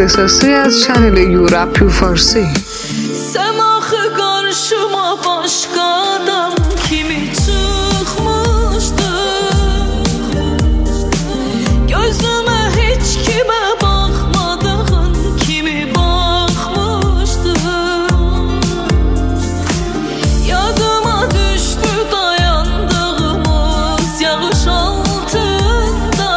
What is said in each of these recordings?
اختصاصی از چنل یورپ فارسی. Semaxı qarşıma başqa adam kimi çıxmışdı. Gözümə heç kimə baxmadığın kimi baxmışdı. Yadıma düşdü dayandığımız yağış altında.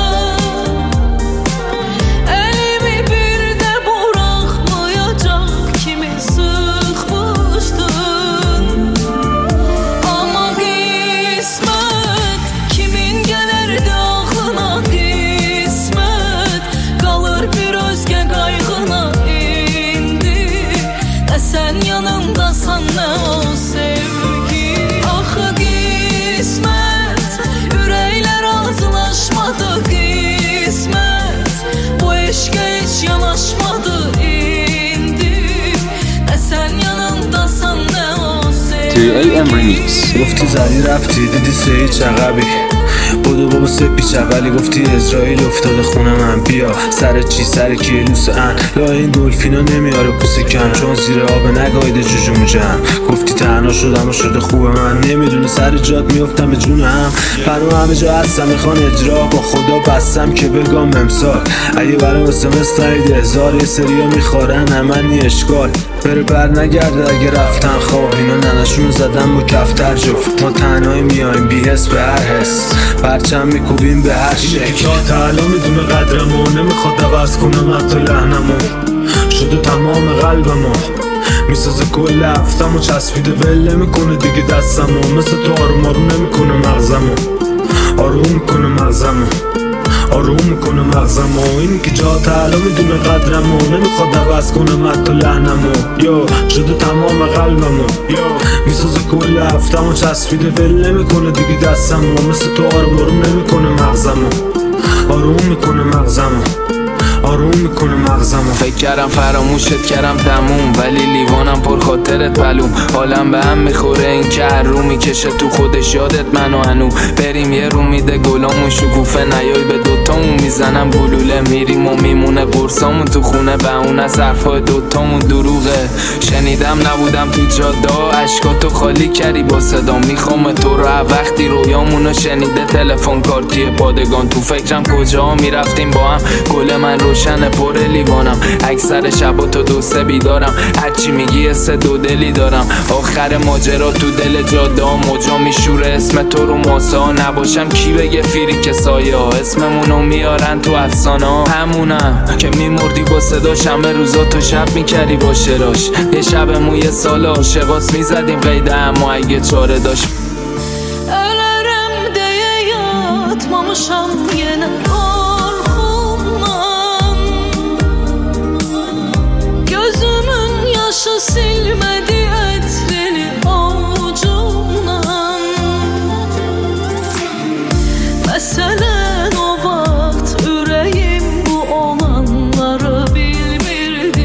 Elimi bir də buraxmayacaq kimi sıxmışdın. Amma qismət kimin gələrdi ağlına qismət. Qalır bir özgə qayğına indi. Nə sən yanımdasan nə o sevgi. Axı qismət ürəklər razılaşmadı qismət. Bu eşqə heç yanaşmadı indi. Nə sən yanımdasan nə o sevgi. AM Remix. گفتی زدی رفتی دیدی سه هیچ عقبی بودو بابا سپی چقلی گفتی اسرائیل افتاده خونه من بیا سر چی سر کیلوس ان لا این دلفینا نمیاره پوست کم چون زیر آب نگاهیده جوجو جمع گفتی تنها شدم و شده خوبه من نمیدونه سر جات میفتم به جون هم فرو همه جا هستم میخوان اجرا با خدا بستم که بگم امسال اگه برام اسمس ندید هزار یه سریا میخورن همه اشکال بره بر نگرده اگه رفتن خواب اینا ننشون زدن با کفتر جفت ما تنهایی میایم بی حس به هر حس پرچم میکوبیم به هر شکل اینه که تا الان میدونه قدرمو نمیخواد عوض کنم حتی لحنمو شده تمام قلبمو میسازه کل هفتمو چسبیده ول نمیکنه دیگه دستمو مثل تو آروم آروم نمیکنه مغزمو آروم میکنه مغزمو آروم میکنه مغزمو اینی که جا تعالی میدونه قدرمو نمیخواد عوض کنم حتی لحنمو یا شده تمام قلبمو یا میسازه کل هفتمو چسبیده ول نمیکنه دیگه دستمو مثل تو آروم آروم نمیکنه مغزمو آروم میکنه مغزمو آروم میکنه مغزمو فکر کردم فراموشت کردم تموم ولی لیوانم پر خاطرت پلوم حالم به هم میخوره این که هر رو میکشه تو خودش یادت منو هنو بریم یه رو میده گلامون شکوفه نیای به دوتامون میزنم گلوله میریم و میمونه قرصامون تو خونه به اون از حرفای دوتامون دروغه شنیدم نبودم تو جاده اشکاتو خالی کردی با صدا میخوام تو رو وقتی رویامونو شنیده تلفن کارتی پادگان تو فکرم کجا میرفتیم با هم گل من روشن پر لیوانم اکثر شبا تا دو سه بیدارم هرچی میگی سه دو دلی دارم آخر ماجرا تو دل جاده موجا میشوره اسم تو رو ماسا نباشم کی بگه فیری که سایه ها اسممونو میارن تو افسانه ها همونم که میمردی با صداش همه روزا تو شب میکردی با شراش یه شب موی سال عاشقاس میزدیم قیده اما اگه چاره داشت Ölərəm deyə yatmamışam yenə qorxumdan. Gözümün yaşı silmədi ətrini avucumdan. Məsələn o vaxt ürəyim bu olanları bilmirdi.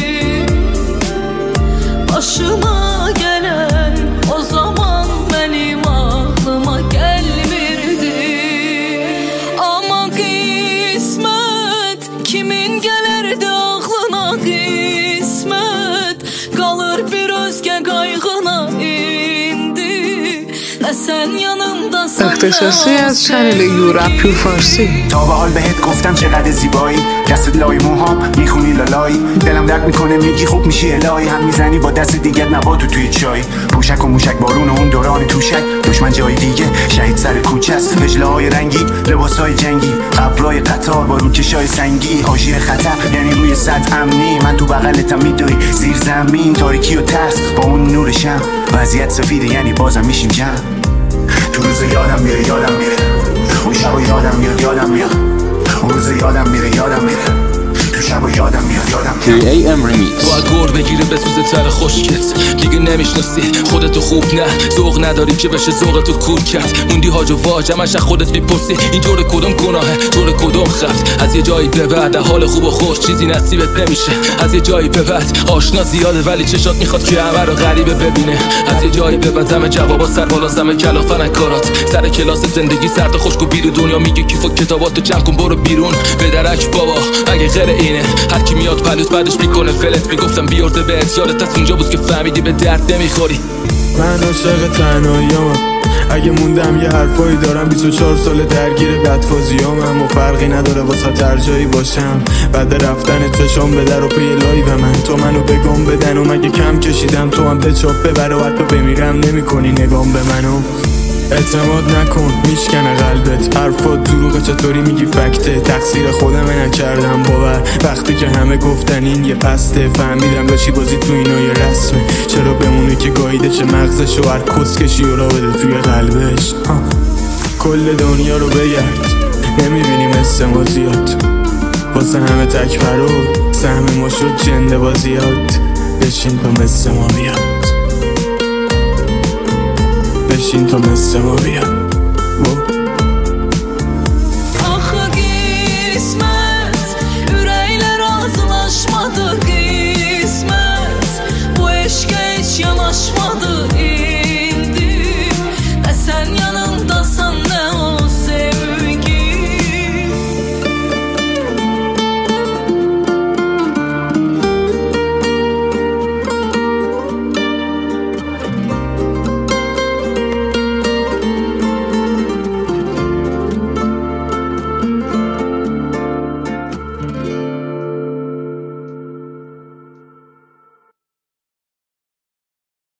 Başıma gələn o zaman mənim ağlıma gəlmirdi. Amma qismət kimin gələrdi ağlına qismət. Qalır bir özgə qayğına indi. Nə sən yanımdasan اختصاصی از چنل یورپ فارسی. تا به حال بهت گفتم چقدر زیبایی دستت لای موهام میخونی لالایی دلم درد میکنه میگی خوب میشی الهی هم میزنی با دست دیگه نباتو توی چای پوشک و موشک بارون و اون دوران توشک دشمن جای دیگه شهید سر کوچه است وجله های رنگی لباس های جنگی قبرای قطار با روکشای سنگی حاجی خطر یعنی روی سطح امنی من تو بغلتم میدوی زیر زمین تاریکی و ترس با اون نور شم وضعیت سفیده یعنی بازم میشیم جمع تو روز یادم میره اون شب یادم میاد اون روز یادم میره تو شب یادم میاد AM Remix. باید گور بگیره به سوز تر خشکت دیگه نمیشناسی خودتو خوب نه ذوق نداری که بشه ذوقتو کور کرد موندی هاج و واج همش از خودت میپرسی این جور کدوم گناهه جور کدوم خط از یه جایی به بعد حال خوب و خوش چیزی نصیبت نمیشه از یه جایی به بعد آشنا زیاده ولی چشات میخواد که همه رو غریبه ببینه از یه جایی به بعد همه جوابا سر بالا همه کلافن کارات سر کلاس زندگی سرد و خشک و بیرون دنیا میگه کیف و کتاباتو جمع کن برو بیرون به درک بابا اگه غیر اینه همینه. هر کی میاد پلوت بعدش میکنه فلت. میگفتم بیارده بهت یادت از اونجا بود که فهمیدی به درد نمیخوری. من عاشق تنهایی‌ام، اگه موندم یه حرفایی دارم. 24 سال درگیر بدفازیامم و فرقی نداره واسه ترجایی باشم. بعد رفتن چشام به در و پی لایو من، تو منو بگم بدن و مگه کم کشیدم تو هم دچاپ ببر و حتی بمیرم نمی‌کنی نگام به منو. اعتماد نکن میشکنه قلبت، حرفات دروغه چطوری میگی فکته. تقصیر خودمه نکردم باور وقتی که همه گفتن این یه پسته. فهمیدم داشتی بازی تو اینا یه رسمه، چرا بمونه که گاییده چه مغزش و هر کسکشی و را بده توی قلبش. کل دنیا رو بگرد نمیبینی مثل ما زیاد، واسه همه تک پرو سهم ما شد جنده بازیاد. بشین تا مثل ما بیاد، بشین تا مثل ما بیاد.